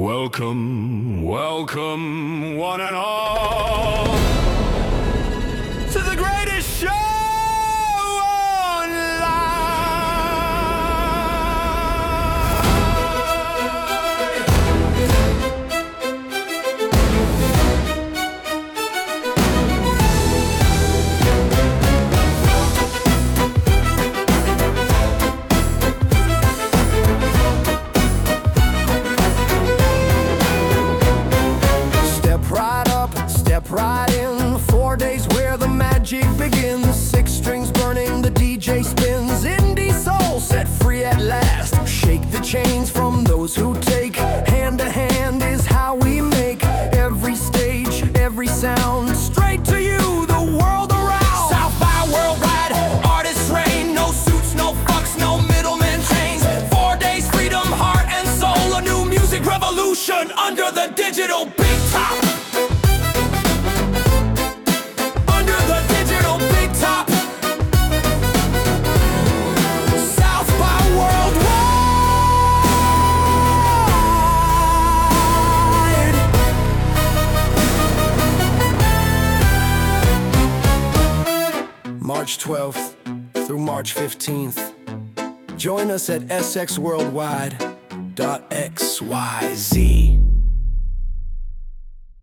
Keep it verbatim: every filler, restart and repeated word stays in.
Welcome, welcome, one and all, to the greatest show right in. Four days where the magic begins. Six strings burning, the D J spins. Indie soul set free at last. Shake the chains from those who take. Hand to hand is how we make every stage, every sound. Straight to you, the world around. South by worldwide, artists reign. No suits, no fucks, no middlemen chains. Four days, freedom, heart and soul. A new music revolution under the digital big top. March twelfth through March fifteenth. Join us at S X worldwide dot X Y Z.